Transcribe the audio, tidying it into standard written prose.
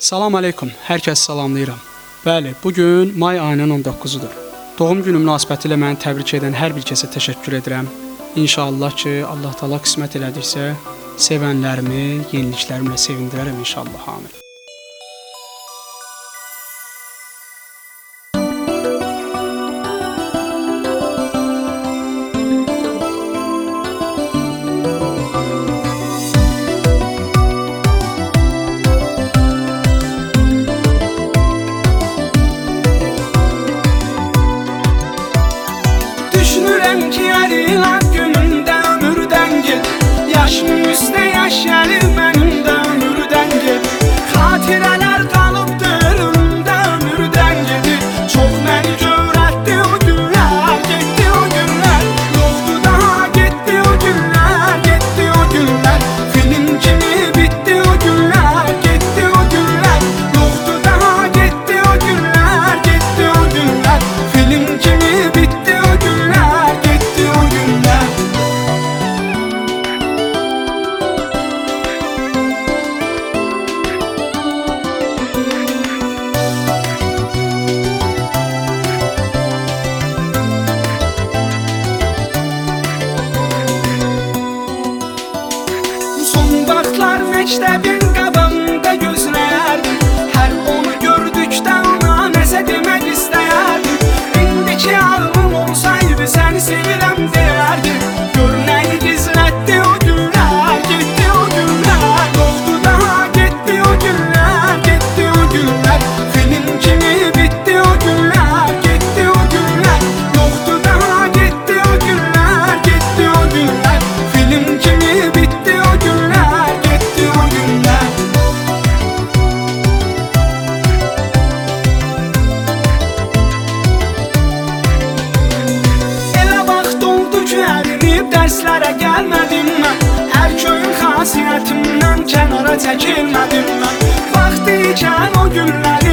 Salam aleykum, hər kəs salamlayıram. Bəli, bugün may ayının 19-udur. Doğum günü münasibətilə məni təbrik edən hər bir kəsə təşəkkür edirəm. İnşallah ki, Allah Taala qismət elədiksə, sevənlərimi yeniliklərimlə sevindirərəm inşallah. Amin. Düşünürəm ki, yarılar günümdə ömürdən get. Yaşım üstə yaş gəlir mənim də ömürdən get. Xatirələr qalıbdır ömrümdə ömürdən gedir. Çox məni görətdi o günlər, getdi o günlər. Yoxdu daha getdi o günlər, getdi o günlər. Film kimi bitdi o günlər, getdi o günlər. Yoxdu daha getdi o günlər, getdi o günlər. Film kimi bitdi o günlər, getdi o günlər. Son vaxtlar məktəbin qabağında gözləyərdim. Hər onu gördükdə ona nəsə demək istəyərdim. İndiki ağlım olsaydı səni sevirəm deyərdim. Gör nəyi gizlətdi o günlər, getdi o günlər. Yoxdu daha getdi o günlər, getdi o günlər. Film kimi bitdi o günlər, getdi o günlər. Yoxdu daha getdi o günlər, getdi o günlər. Film kimi bitdi o günlər, getdi o günlər. Elə vaxt oldu ki, ərinib dərslərə gəlmədim mən. Ərköyün xasiyyətimdən kənara çəkilmədim mən. Vaxtı ikən o günləri